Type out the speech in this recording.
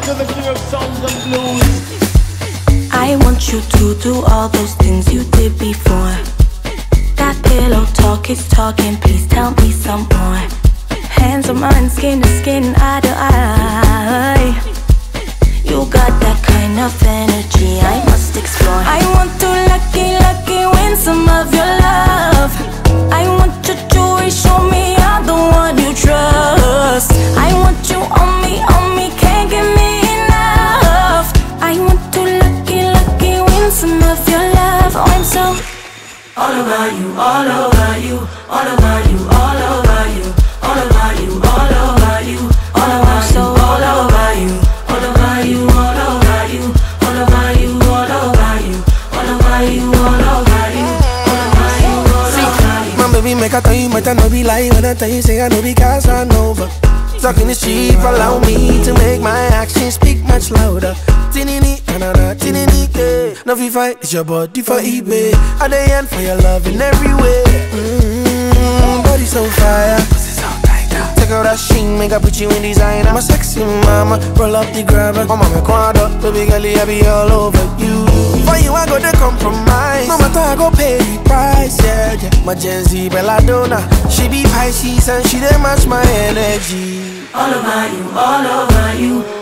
to the king of songs and blues. I want you to do all those things you did before. That pillow talk is talking, please tell me some more. Hands on mine, skin to skin, eye to eye. You got that kind of energy I must explore. I want to lucky win some of your love. I want your jewelry, show me I'm the one you trust. I want you on me, can't get me enough. I want to lucky win some of your love. Oh, I'm so all over you, all over you, all over you, all over you, all over you, all over you, all over you, all over you, all over you, all over you, all over you, all over you, all over you, all over you, all over you. My baby make I tell you, but I no be lie when I tell you say I know be Casanova. Talking is cheap, allow me to make my actions speak much louder. Tinini, na tinini, yeah. No fi fight, it's your body for eBay. I dey end for your love in every way. Body so fire. Take out that sheen, make I put you in designer. My sexy mama, roll up the grabber. Oh mama, quad up, baby girl, I be all over you. For you, I go to compromise. No matter I go pay the price, yeah. My Gen Z Belladonna, she be Pisces and she dey match my energy. All over you, all over you.